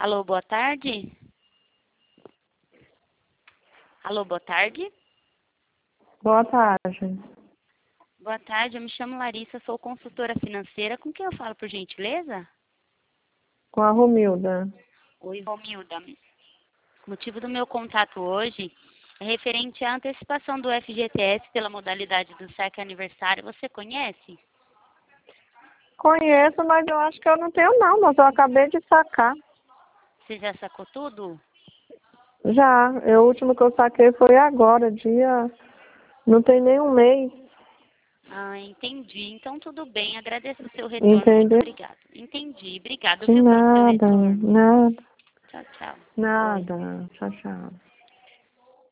Alô, boa tarde? Alô, boa tarde? Boa tarde. Boa tarde, eu me chamo Larissa, sou consultora financeira. Com quem eu falo, por gentileza? Com a Romilda. Oi, Romilda. O motivo do meu contato hoje é referente à antecipação do FGTS pela modalidade do saque aniversário. Você conhece? Conheço, mas eu acho que eu não tenho não, mas eu acabei de sacar. Você já sacou tudo? Já, o último que eu saquei foi agora, dia... Não tem nem um mês. Ah, entendi. Então, tudo bem. Agradeço o seu retorno. Muito Entendeu? obrigada. Entendi. Obrigado, De viu, pelo seu nada, retorno. nada, Tchau, tchau. Oi. nada. Tchau, tchau.